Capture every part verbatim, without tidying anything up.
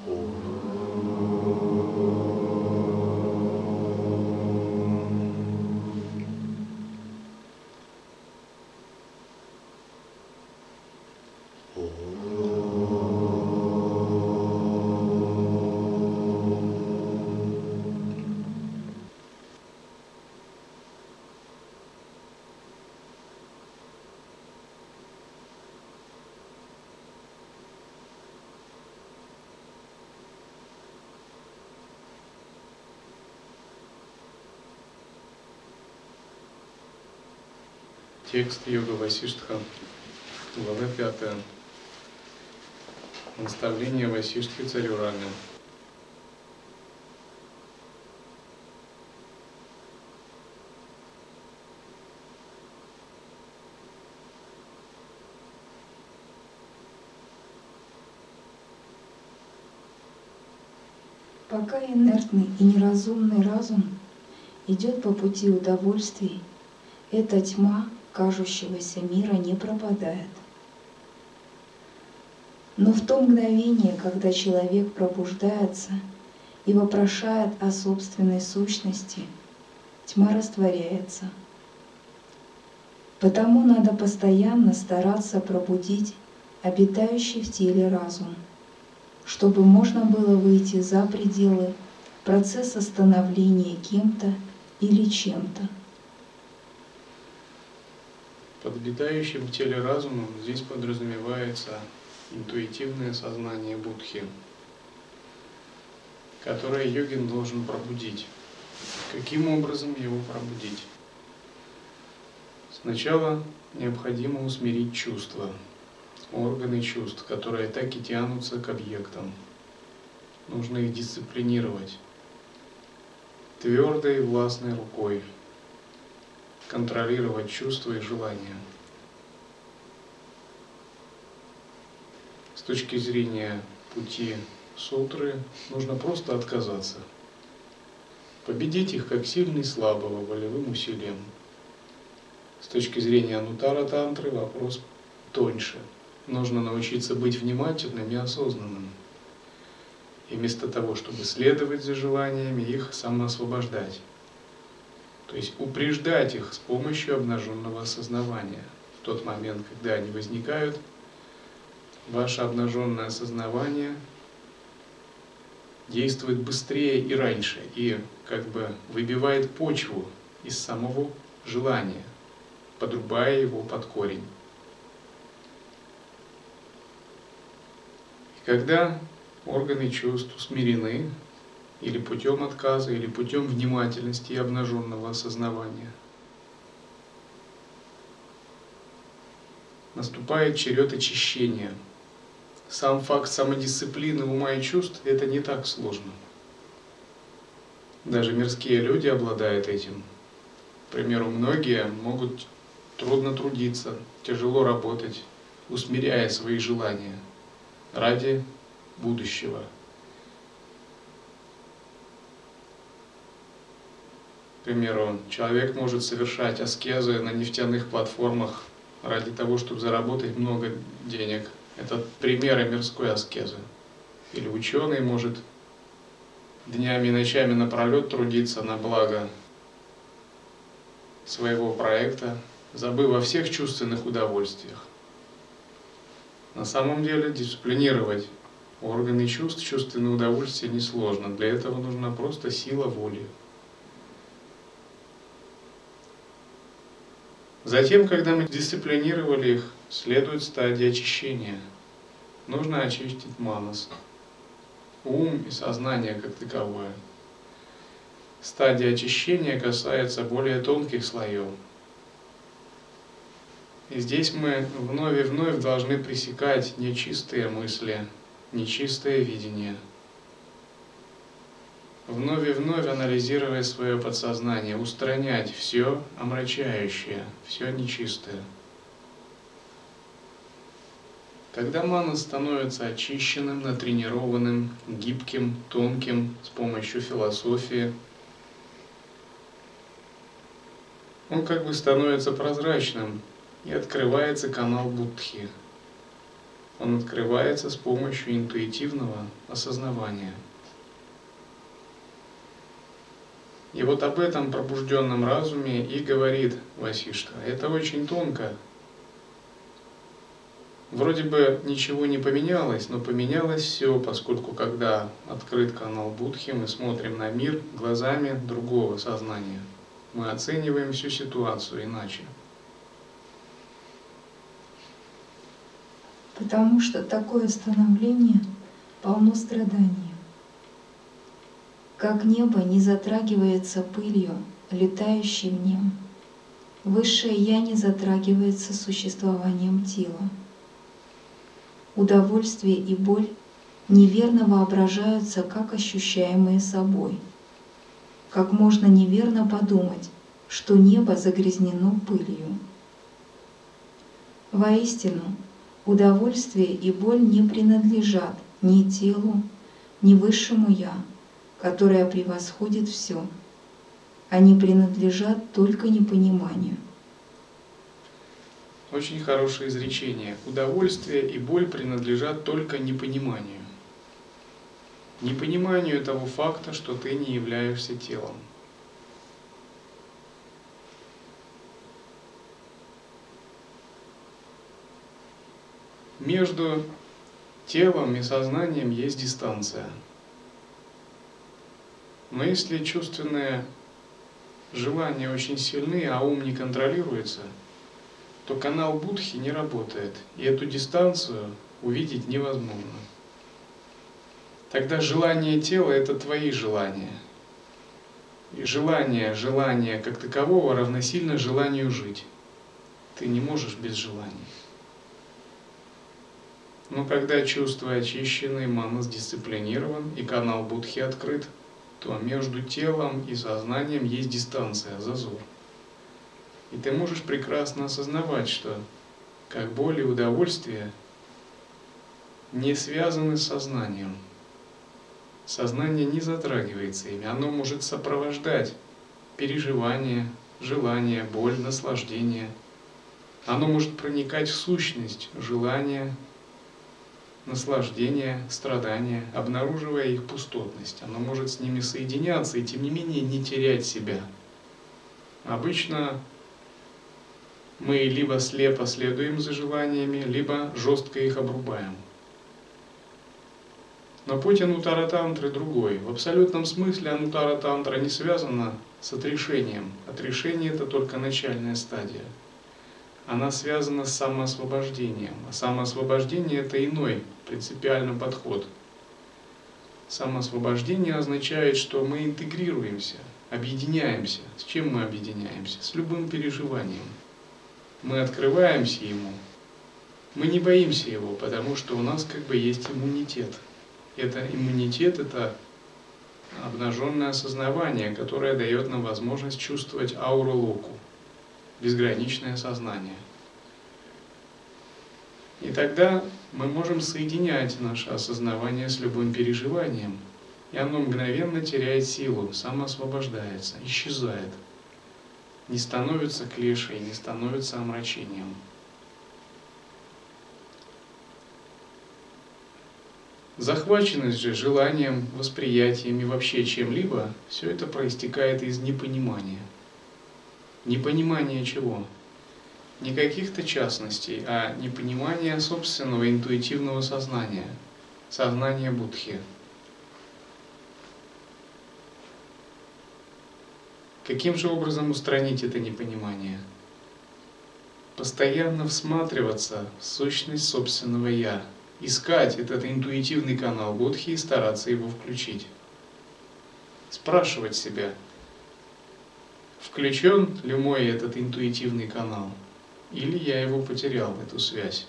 Текст Йога Васиштха, глава пятая. Наставление Васиштхи царю Раме. Пока инертный и неразумный разум идет по пути удовольствий, эта тьма кажущегося мира не пропадает. Но в то мгновение, когда человек пробуждается и вопрошает о собственной сущности, тьма растворяется. Потому надо постоянно стараться пробудить обитающий в теле разум, чтобы можно было выйти за пределы процесса становления кем-то или чем-то. Под обитающим в теле разумом здесь подразумевается интуитивное сознание Будхи, которое йогин должен пробудить. Каким образом его пробудить? Сначала необходимо усмирить чувства, органы чувств, которые так и тянутся к объектам. Нужно их дисциплинировать твердой и властной рукой, контролировать чувства и желания. С точки зрения пути сутры нужно просто отказаться. Победить их как сильный слабого волевым усилием. С точки зрения анутара тантры вопрос тоньше. Нужно научиться быть внимательным и осознанным. И вместо того, чтобы следовать за желаниями, их самоосвобождать. То есть упреждать их с помощью обнаженного осознавания. В тот момент, когда они возникают, ваше обнаженное осознавание действует быстрее и раньше, и как бы выбивает почву из самого желания, подрубая его под корень. И когда органы чувств усмирены, или путем отказа, или путем внимательности и обнаженного осознавания, наступает черед очищения. Сам факт самодисциплины ума и чувств – это не так сложно. Даже мирские люди обладают этим. К примеру, многие могут трудно трудиться, тяжело работать, усмиряя свои желания ради будущего. К примеру, человек может совершать аскезы на нефтяных платформах ради того, чтобы заработать много денег. Это примеры мирской аскезы. Или ученый может днями и ночами напролет трудиться на благо своего проекта, забыв о всех чувственных удовольствиях. На самом деле дисциплинировать органы чувств, чувственные удовольствия несложно. Для этого нужна просто сила воли. Затем, когда мы дисциплинировали их, следует стадия очищения. Нужно очистить манас, ум и сознание как таковое. Стадия очищения касается более тонких слоев. И здесь мы вновь и вновь должны пресекать нечистые мысли, нечистое видение. Вновь и вновь анализируя свое подсознание, устранять все омрачающее, все нечистое. Когда манас становится очищенным, натренированным, гибким, тонким с помощью философии, он как бы становится прозрачным, и открывается канал Будхи. Он открывается с помощью интуитивного осознавания. И вот об этом пробужденном разуме и говорит Васиштха. Это очень тонко. Вроде бы ничего не поменялось, но поменялось все, поскольку когда открыт канал Будхи, мы смотрим на мир глазами другого сознания. Мы оцениваем всю ситуацию иначе. Потому что такое становление полно страданий. Как небо не затрагивается пылью, летающей в нем, высшее Я не затрагивается существованием тела. Удовольствие и боль неверно воображаются как ощущаемые собой. Как можно неверно подумать, что небо загрязнено пылью. Воистину, удовольствие и боль не принадлежат ни телу, ни высшему Я, которое превосходит все. Они принадлежат только непониманию. Очень хорошее изречение. Удовольствие и боль принадлежат только непониманию. Непониманию того факта, что ты не являешься телом. Между телом и сознанием есть дистанция. Но если чувственные желания очень сильны, а ум не контролируется, то канал Будхи не работает, и эту дистанцию увидеть невозможно. Тогда желание тела – это твои желания. И желание, желание как такового равносильно желанию жить. Ты не можешь без желаний. Но когда чувства очищены, мана сдисциплинирован и канал Будхи открыт, то между телом и сознанием есть дистанция, зазор. И ты можешь прекрасно осознавать, что как боль и удовольствие не связаны с сознанием. Сознание не затрагивается ими, оно может сопровождать переживания, желания, боль, наслаждение. Оно может проникать в сущность желания, наслаждения, страдания, обнаруживая их пустотность. Оно может с ними соединяться и тем не менее не терять себя. Обычно мы либо слепо следуем за желаниями, либо жестко их обрубаем. Но путь анутара-тантры другой. В абсолютном смысле анутара-тантра не связана с отрешением. Отрешение – это только начальная стадия. Она связана с самоосвобождением. А самоосвобождение – это иной принципиальный подход. Самоосвобождение означает, что мы интегрируемся, объединяемся. С чем мы объединяемся? С любым переживанием. Мы открываемся ему. Мы не боимся его, потому что у нас как бы есть иммунитет. Это иммунитет – это обнаженное осознавание, которое дает нам возможность чувствовать ауру локу, безграничное сознание. И тогда мы можем соединять наше осознавание с любым переживанием, и оно мгновенно теряет силу, самоосвобождается, исчезает, не становится клешей, не становится омрачением. Захваченность же желанием, восприятием и вообще чем-либо, все это проистекает из непонимания. Непонимание чего? Не каких-то частностей, а непонимание собственного интуитивного сознания, сознания Будхи. Каким же образом устранить это непонимание? Постоянно всматриваться в сущность собственного «я», искать этот интуитивный канал Будхи и стараться его включить. Спрашивать себя, включен ли мой этот интуитивный канал, или я его потерял, эту связь.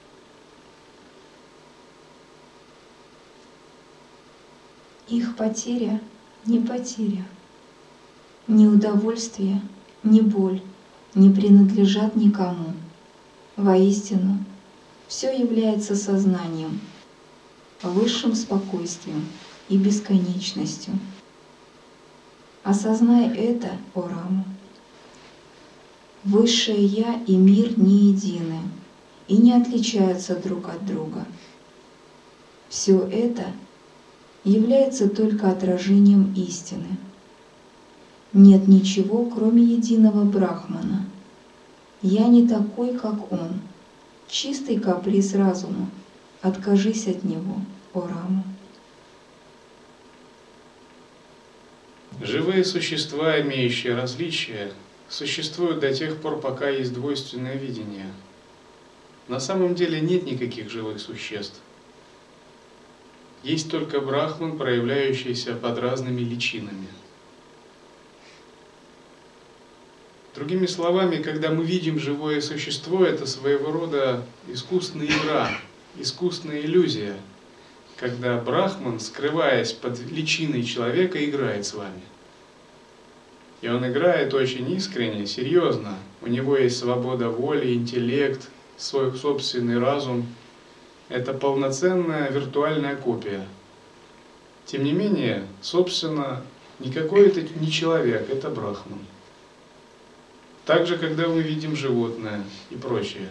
Их потеря не потеря. Ни удовольствие, ни боль не принадлежат никому. Воистину, все является сознанием, высшим спокойствием и бесконечностью. Осознай это, о Рама. Высшее Я и мир не едины, и не отличаются друг от друга. Все это является только отражением истины. Нет ничего, кроме единого Брахмана. Я не такой, как он. Чистый каприз разума. Откажись от него, о Рама. Живые существа, имеющие различия, существуют до тех пор, пока есть двойственное видение. На самом деле нет никаких живых существ. Есть только Брахман, проявляющийся под разными личинами. Другими словами, когда мы видим живое существо, это своего рода искусственная игра, искусственная иллюзия, когда Брахман, скрываясь под личиной человека, играет с вами. И он играет очень искренне, серьезно. У него есть свобода воли, интеллект, свой собственный разум. Это полноценная виртуальная копия. Тем не менее, собственно, никакой это не человек, это Брахман. Также, когда мы видим животное и прочее.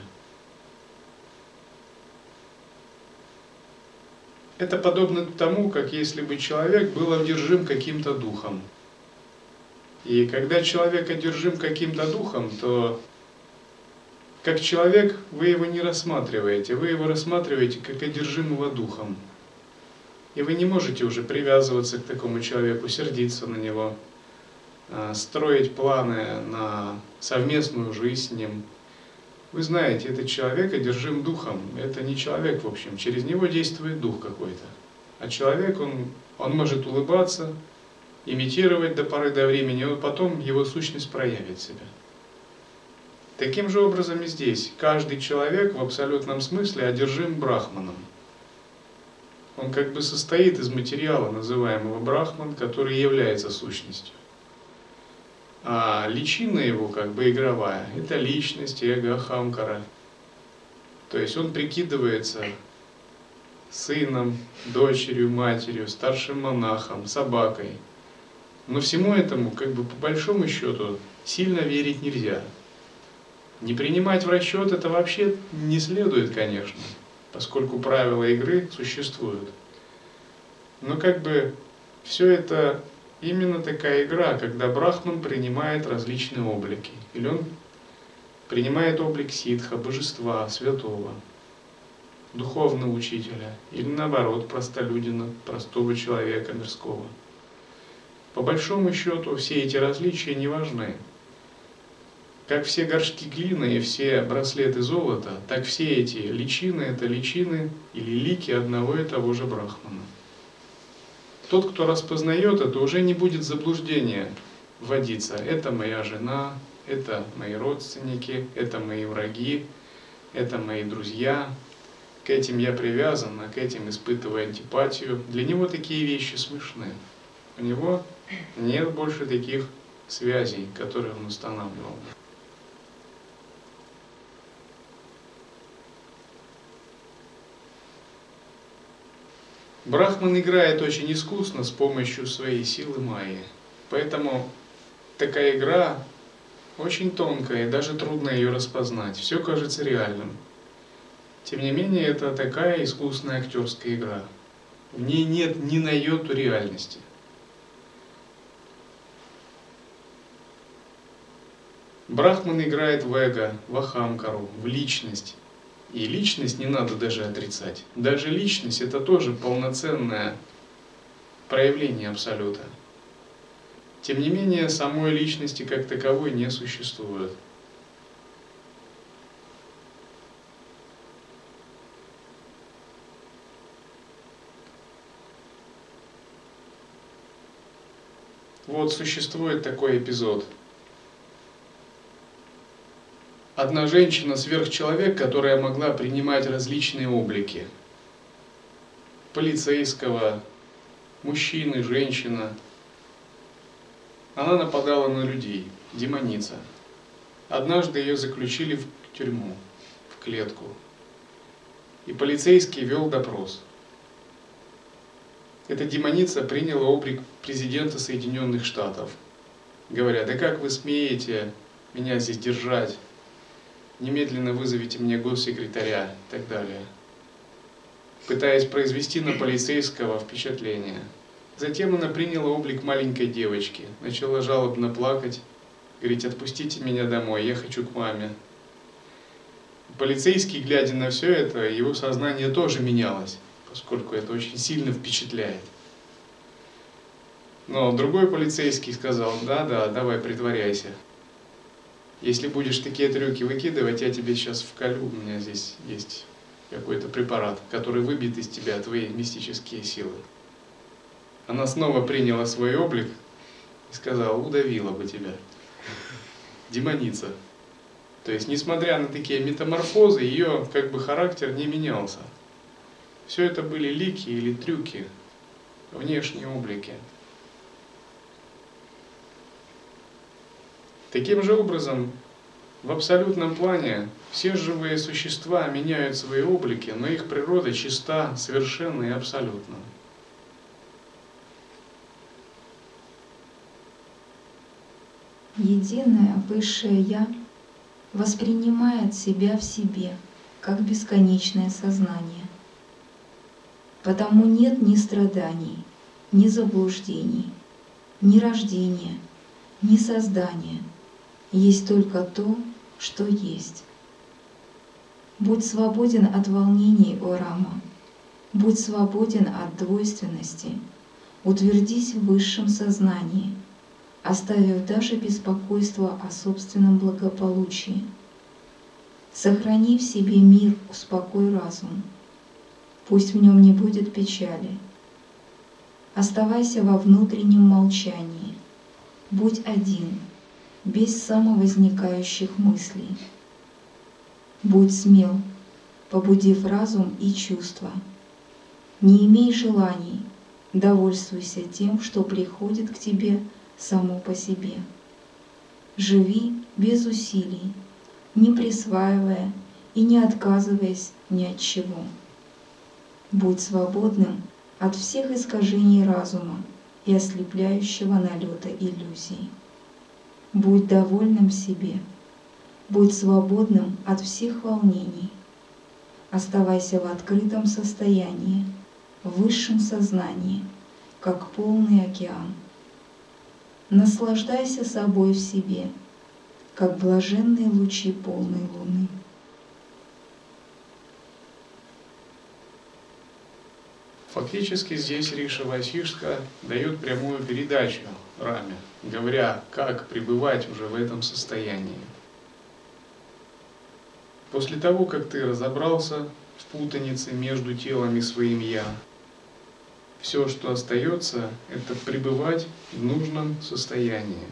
Это подобно тому, как если бы человек был одержим каким-то духом. И когда человек одержим каким-то духом, то как человек вы его не рассматриваете, вы его рассматриваете как одержимого духом. И вы не можете уже привязываться к такому человеку, сердиться на него, строить планы на совместную жизнь с ним. Вы знаете, этот человек одержим духом. Это не человек, в общем. Через него действует дух какой-то. А человек, он, он может улыбаться, имитировать до поры до времени, но потом его сущность проявит себя. Таким же образом и здесь. Каждый человек в абсолютном смысле одержим Брахманом. Он как бы состоит из материала, называемого Брахман, который является сущностью. А личина его, как бы игровая, это личность, эго, ахамкара. То есть он прикидывается сыном, дочерью, матерью, старшим монахом, собакой. Но всему этому, как бы по большому счету, сильно верить нельзя. Не принимать в расчет это вообще не следует, конечно, поскольку правила игры существуют. Но как бы все это именно такая игра, когда Брахман принимает различные облики. Или он принимает облик ситха, божества, святого, духовного учителя, или наоборот, простолюдина, простого человека мирского. По большому счету все эти различия не важны. Как все горшки глины и все браслеты золота, так все эти личины – это личины или лики одного и того же Брахмана. Тот, кто распознает это, уже не будет заблуждения вводиться. Это моя жена, это мои родственники, это мои враги, это мои друзья. К этим я привязан, а к этим испытываю антипатию. Для него такие вещи смешны. У него нет больше таких связей, которые он устанавливал. Брахман играет очень искусно с помощью своей силы майи. Поэтому такая игра очень тонкая, и даже трудно ее распознать. Все кажется реальным. Тем не менее, это такая искусная актерская игра. В ней нет ни на йоту реальности. Брахман играет в эго, в ахамкару, в личность. И личность не надо даже отрицать. Даже личность – это тоже полноценное проявление Абсолюта. Тем не менее, самой личности как таковой не существует. Вот существует такой эпизод. Одна женщина, сверхчеловек, которая могла принимать различные облики. Полицейского, мужчины, женщина. Она нападала на людей, демоница. Однажды ее заключили в тюрьму, в клетку. И полицейский вел допрос. Эта демоница приняла облик президента Соединенных Штатов. Говоря, да как вы смеете меня здесь держать? немедленно вызовите мне госсекретаря и так далее, пытаясь произвести на полицейского впечатление. Затем она приняла облик маленькой девочки, начала жалобно плакать, говорить: «Отпустите меня домой, я хочу к маме». Полицейский, глядя на все это, его сознание тоже менялось, поскольку это очень сильно впечатляет. Но другой полицейский сказал: «Да-да, давай, притворяйся. Если будешь такие трюки выкидывать, я тебе сейчас вколю, у меня здесь есть какой-то препарат, который выбьет из тебя твои мистические силы». Она снова приняла свой облик и сказала: «Удавила бы тебя, демоница». То есть, несмотря на такие метаморфозы, ее как бы характер не менялся. Все это были лики или трюки, внешние облики. Таким же образом, в абсолютном плане все живые существа меняют свои облики, но их природа чиста, совершенна и абсолютна. Единое Высшее Я воспринимает себя в себе как бесконечное сознание. Потому нет ни страданий, ни заблуждений, ни рождения, ни создания. Есть только то, что есть. Будь свободен от волнений, о Рама, будь свободен от двойственности, утвердись в высшем сознании, оставив даже беспокойство о собственном благополучии. Сохрани в себе мир, успокой разум. Пусть в нем не будет печали. Оставайся во внутреннем молчании. Будь один, без самовозникающих мыслей. Будь смел, побудив разум и чувства. Не имей желаний, довольствуйся тем, что приходит к тебе само по себе. Живи без усилий, не присваивая и не отказываясь ни от чего. Будь свободным от всех искажений разума и ослепляющего налета иллюзий. Будь довольным себе, будь свободным от всех волнений. Оставайся в открытом состоянии, в высшем сознании, как полный океан. Наслаждайся собой в себе, как блаженные лучи полной луны. Фактически здесь Риша Васишска дает прямую передачу Раме, говоря, как пребывать уже в этом состоянии. После того, как ты разобрался в путанице между телом и своим «я», все, что остается, это пребывать в нужном состоянии.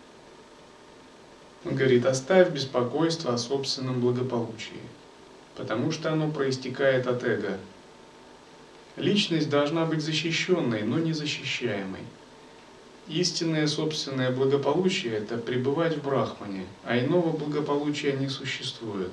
Он говорит: оставь беспокойство о собственном благополучии, потому что оно проистекает от эго. Личность должна быть защищенной, но не защищаемой. Истинное собственное благополучие – это пребывать в Брахмане, а иного благополучия не существует.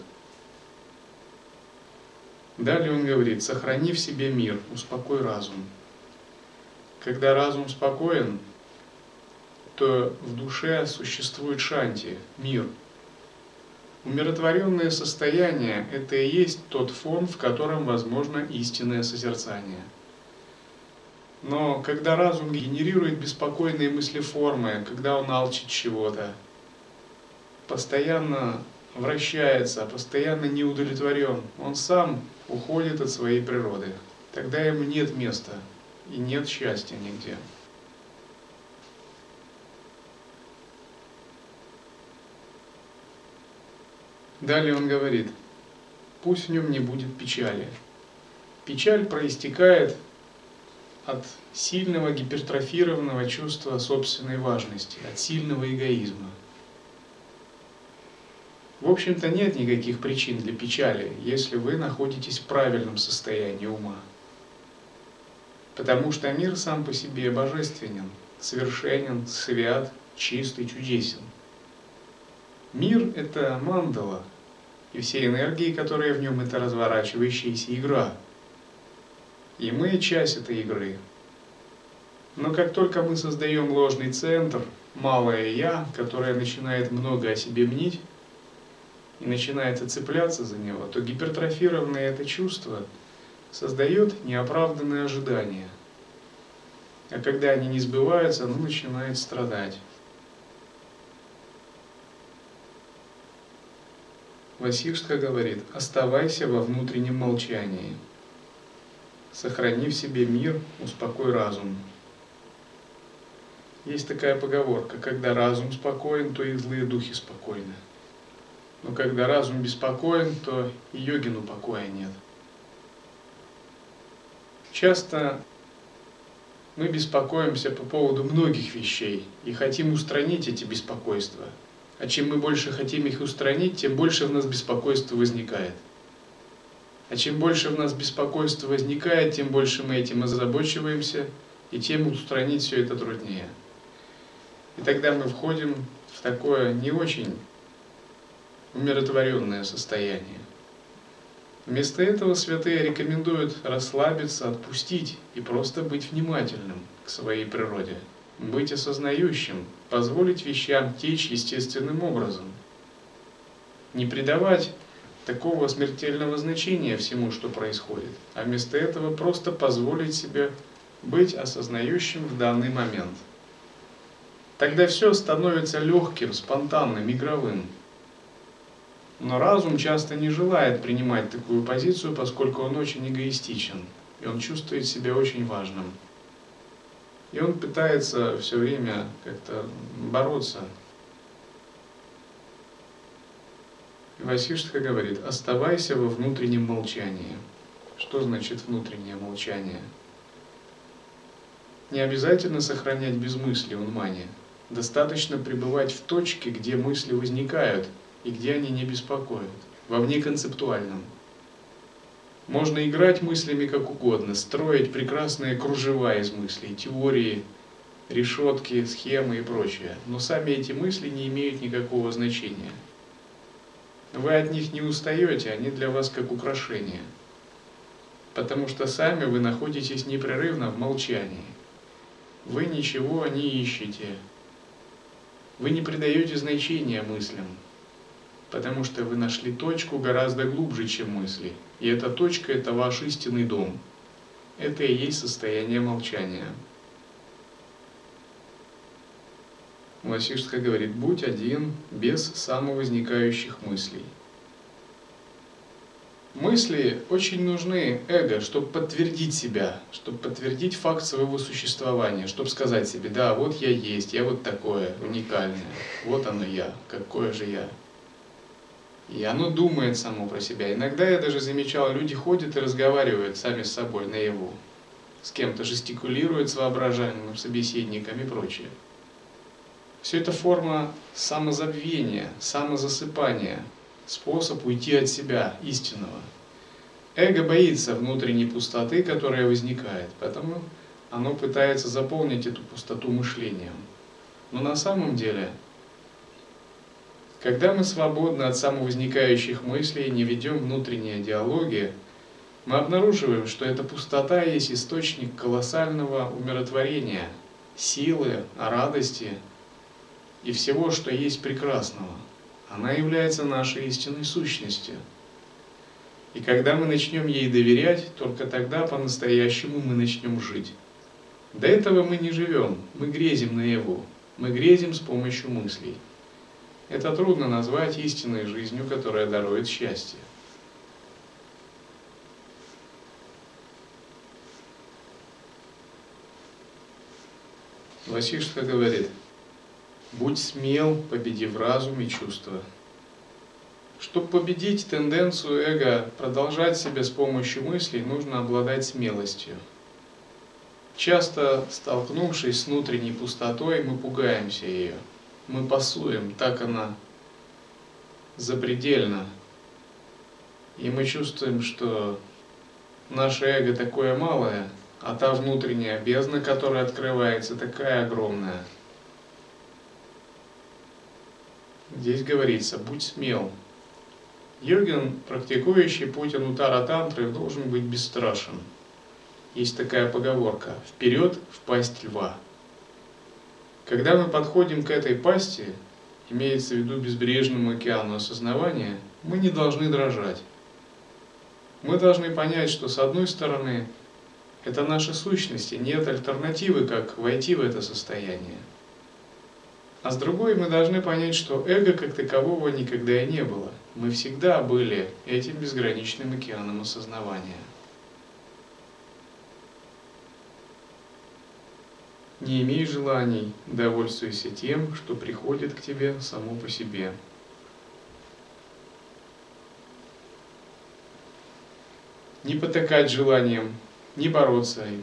Далее он говорит: сохрани в себе мир, успокой разум. Когда разум спокоен, то в душе существует шанти, мир. Умиротворенное состояние – это и есть тот фон, в котором возможно истинное созерцание. Но когда разум генерирует беспокойные мыслеформы, когда он алчит чего-то, постоянно вращается, постоянно не удовлетворен, он сам уходит от своей природы. Тогда ему нет места и нет счастья нигде. Далее он говорит: пусть в нем не будет печали. Печаль проистекает от сильного гипертрофированного чувства собственной важности, от сильного эгоизма. В общем-то, нет никаких причин для печали, если вы находитесь в правильном состоянии ума. Потому что мир сам по себе божественен, совершенен, свят, чист и чудесен. Мир – это мандала, и все энергии, которые в нем, это разворачивающаяся игра. И мы часть этой игры. Но как только мы создаем ложный центр, малое «я», которое начинает много о себе мнить, и начинает цепляться за него, то гипертрофированное это чувство создает неоправданные ожидания. А когда они не сбываются, оно начинает страдать. Васиштха говорит: оставайся во внутреннем молчании. Сохрани в себе мир, успокой разум. Есть такая поговорка: когда разум спокоен, то и злые духи спокойны. Но когда разум беспокоен, то и йогину покоя нет. Часто мы беспокоимся по поводу многих вещей и хотим устранить эти беспокойства. А чем мы больше хотим их устранить, тем больше в нас беспокойства возникает. А чем больше в нас беспокойства возникает, тем больше мы этим озабочиваемся, и тем устранить все это труднее. И тогда мы входим в такое не очень умиротворенное состояние. Вместо этого святые рекомендуют расслабиться, отпустить и просто быть внимательным к своей природе, быть осознающим, позволить вещам течь естественным образом, не придавать такого смертельного значения всему, что происходит, а вместо этого просто позволить себе быть осознающим в данный момент. Тогда все становится легким, спонтанным, игровым. Но разум часто не желает принимать такую позицию, поскольку он очень эгоистичен, и он чувствует себя очень важным. И он пытается все время как-то бороться. Васиштха говорит: оставайся во внутреннем молчании. Что значит внутреннее молчание? Не обязательно сохранять безмыслие, унмани. Достаточно пребывать в точке, где мысли возникают и где они не беспокоят, во внеконцептуальном. Можно играть мыслями как угодно, строить прекрасные кружева из мыслей, теории, решетки, схемы и прочее. Но сами эти мысли не имеют никакого значения. Вы от них не устаете, они для вас как украшение. Потому что сами вы находитесь непрерывно в молчании. Вы ничего не ищете. Вы не придаете значения мыслям. Потому что вы нашли точку гораздо глубже, чем мысли. И эта точка – это ваш истинный дом. Это и есть состояние молчания. Васиштха говорит: будь один, без самовозникающих мыслей. Мысли очень нужны эго, чтобы подтвердить себя, чтобы подтвердить факт своего существования, чтобы сказать себе: да, вот я есть, я вот такое, уникальное, вот оно я, какое же я. И оно думает само про себя. Иногда я даже замечал, люди ходят и разговаривают сами с собой наяву, с кем-то жестикулируют с воображаемым собеседником и прочее. Все это форма самозабвения, самозасыпания, способ уйти от себя, истинного. Эго боится внутренней пустоты, которая возникает, поэтому оно пытается заполнить эту пустоту мышлением. Но на самом деле, когда мы свободны от самовозникающих мыслей, не ведем внутренние диалоги, мы обнаруживаем, что эта пустота есть источник колоссального умиротворения, силы, радости и всего, что есть прекрасного. Она является нашей истинной сущностью. И когда мы начнем ей доверять, только тогда по-настоящему мы начнем жить. До этого мы не живем, мы грезим наяву, мы грезим с помощью мыслей. Это трудно назвать истинной жизнью, которая дарует счастье. Васиштха говорит: будь смел, победив разум и чувства. Чтобы победить тенденцию эго продолжать себя с помощью мыслей, нужно обладать смелостью. Часто, столкнувшись с внутренней пустотой, мы пугаемся ее. Мы пасуем, так она запредельна. И мы чувствуем, что наше эго такое малое, а та внутренняя бездна, которая открывается, такая огромная. Здесь говорится: будь смел. Йогин, практикующий путь анутара-тантры, должен быть бесстрашен. Есть такая поговорка: вперед в пасть льва. Когда мы подходим к этой пасти, имеется в виду безбрежному океану осознавания, мы не должны дрожать. Мы должны понять, что с одной стороны, это наша сущность, и нет альтернативы, как войти в это состояние. А с другой мы должны понять, что эго как такового никогда и не было. Мы всегда были этим безграничным океаном осознавания. Не имей желаний, довольствуйся тем, что приходит к тебе само по себе. Не потакать желанием, не бороться им,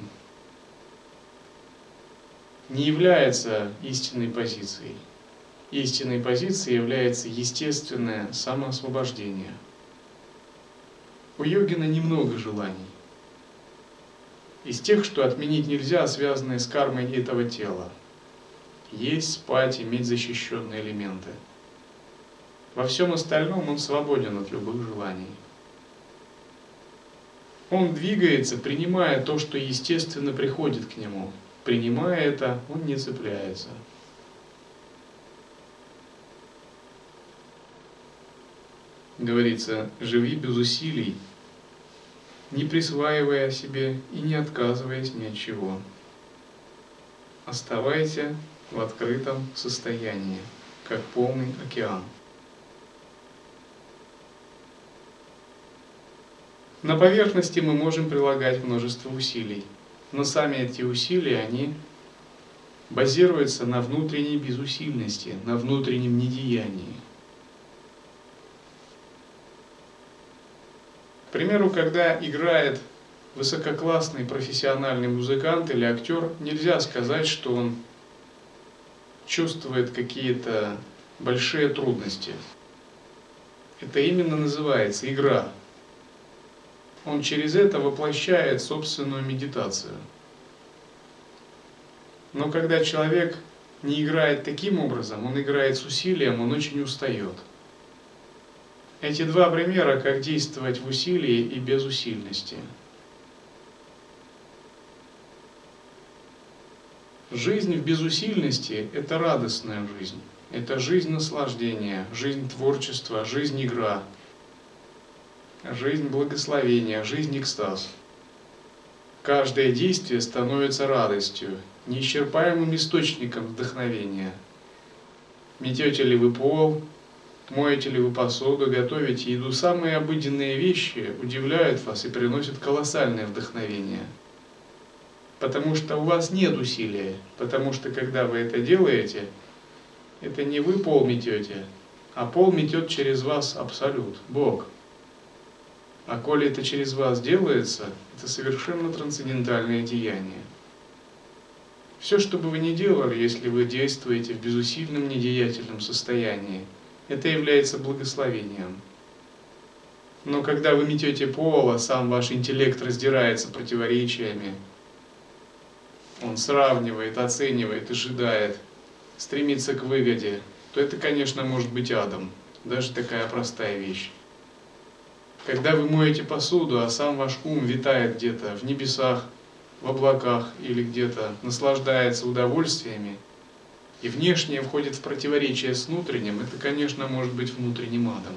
не является истинной позицией. Истинной позицией является естественное самоосвобождение. У йогина немного желаний. Из тех, что отменить нельзя, связанные с кармой этого тела. Есть, спать, иметь защищенные элементы. Во всем остальном он свободен от любых желаний. Он двигается, принимая то, что естественно приходит к нему. Принимая это, он не цепляется. Говорится, живи без усилий, не присваивая себе и не отказываясь ни от чего. Оставайся в открытом состоянии, как полный океан. На поверхности мы можем прилагать множество усилий, но сами эти усилия, они базируются на внутренней безусильности, на внутреннем недеянии. К примеру, когда играет высококлассный профессиональный музыкант или актер, нельзя сказать, что он чувствует какие-то большие трудности. Это именно называется игра. Он через это воплощает собственную медитацию. Но когда человек не играет таким образом, он играет с усилием, он очень устает. Эти два примера, как действовать в усилии и без усильности. Жизнь в безусильности – это радостная жизнь. Это жизнь наслаждения, жизнь творчества, жизнь игра, жизнь благословения, жизнь экстаз. Каждое действие становится радостью, неисчерпаемым источником вдохновения. Метете ли вы пол, моете ли вы посуду, готовите еду, самые обыденные вещи удивляют вас и приносят колоссальное вдохновение. Потому что у вас нет усилия, потому что когда вы это делаете, это не вы пол метете, а пол метет через вас Абсолют, Бог. А коли это через вас делается, это совершенно трансцендентальное деяние. Все, что бы вы ни делали, если вы действуете в безусильном недеятельном состоянии, это является благословением. Но когда вы метете пол, а сам ваш интеллект раздирается противоречиями, он сравнивает, оценивает, ожидает, стремится к выгоде, то это, конечно, может быть адом. Даже такая простая вещь. Когда вы моете посуду, а сам ваш ум витает где-то в небесах, в облаках или где-то наслаждается удовольствиями, и внешнее входит в противоречие с внутренним, это, конечно, может быть внутренним адом.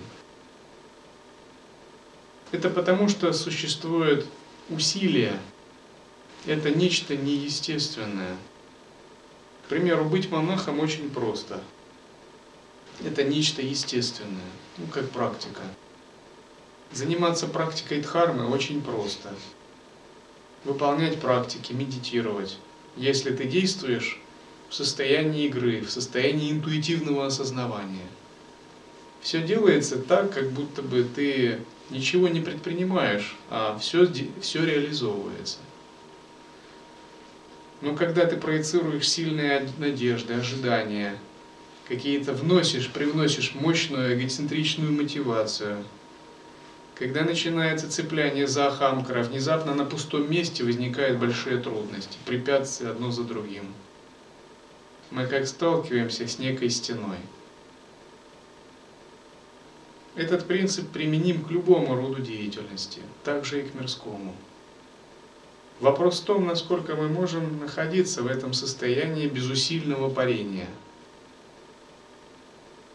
Это потому, что существует усилие. Это нечто неестественное. К примеру, быть монахом очень просто. Это нечто естественное, ну, как практика. Заниматься практикой дхармы очень просто. Выполнять практики, медитировать. Если ты действуешь в состоянии игры, в состоянии интуитивного осознавания. Все делается так, как будто бы ты ничего не предпринимаешь, а все, все реализовывается. Но когда ты проецируешь сильные надежды, ожидания, какие-то вносишь, привносишь мощную эгоцентричную мотивацию, когда начинается цепляние за ахамкара, внезапно на пустом месте возникают большие трудности, препятствия одно за другим. Мы как сталкиваемся с некой стеной. Этот принцип применим к любому роду деятельности, также и к мирскому. Вопрос в том, насколько мы можем находиться в этом состоянии безусильного парения.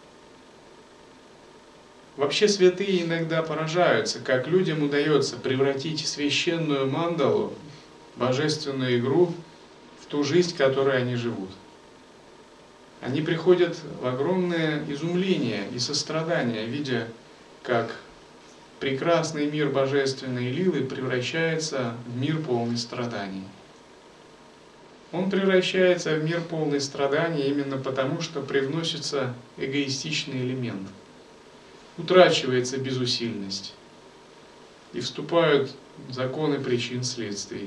Вообще святые иногда поражаются, как людям удается превратить священную мандалу, божественную игру, в ту жизнь, в которой они живут. Они приходят в огромное изумление и сострадание, видя, как прекрасный мир божественной лилы превращается в мир полный страданий. Он превращается в мир полный страданий именно потому, что привносится эгоистичный элемент. Утрачивается безусильность и вступают законы причин следствий.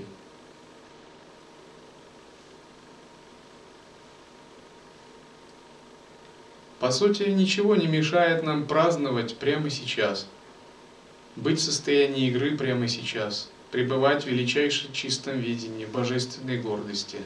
По сути, ничего не мешает нам праздновать прямо сейчас, быть в состоянии игры прямо сейчас, пребывать в величайшем чистом видении, в божественной гордости.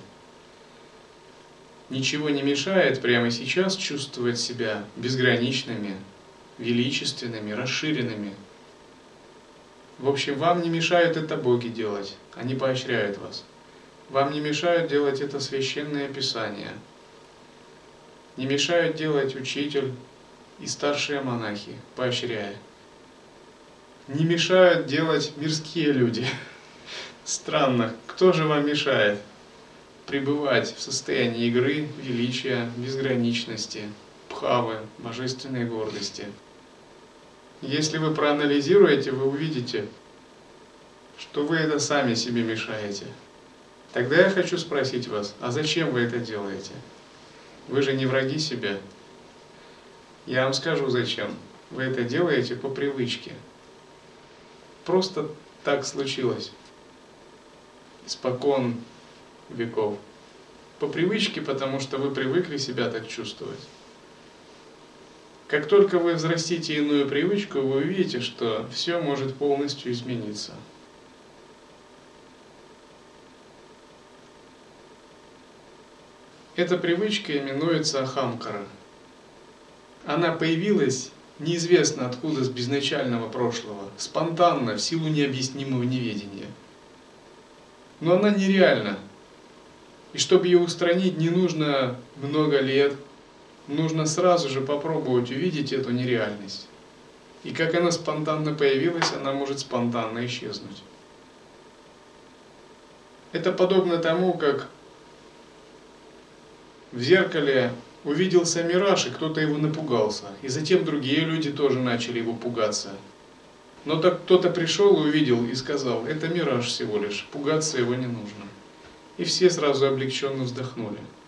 Ничего не мешает прямо сейчас чувствовать себя безграничными, величественными, расширенными. В общем, вам не мешают это боги делать, они поощряют вас. Вам не мешают делать это священное писание. Не мешают делать учитель и старшие монахи, поощряя. Не мешают делать мирские люди. Странно, кто же вам мешает пребывать в состоянии игры, величия, безграничности, бхавы, божественной гордости? Если вы проанализируете, вы увидите, что вы это сами себе мешаете. Тогда я хочу спросить вас, а зачем вы это делаете? Вы же не враги себя. Я вам скажу зачем. Вы это делаете по привычке. Просто так случилось. Испокон веков. По привычке, потому что вы привыкли себя так чувствовать. Как только вы взрастите иную привычку, вы увидите, что все может полностью измениться. Эта привычка именуется ахамкара. Она появилась неизвестно откуда, с безначального прошлого, спонтанно, в силу необъяснимого неведения. Но она нереальна. И чтобы ее устранить, не нужно много лет, нужно сразу же попробовать увидеть эту нереальность. И как она спонтанно появилась, она может спонтанно исчезнуть. Это подобно тому, как в зеркале увиделся мираж, и кто-то его напугался. И затем другие люди тоже начали его пугаться. Но так кто-то пришел и увидел и сказал, это мираж всего лишь, пугаться его не нужно. И все сразу облегченно вздохнули.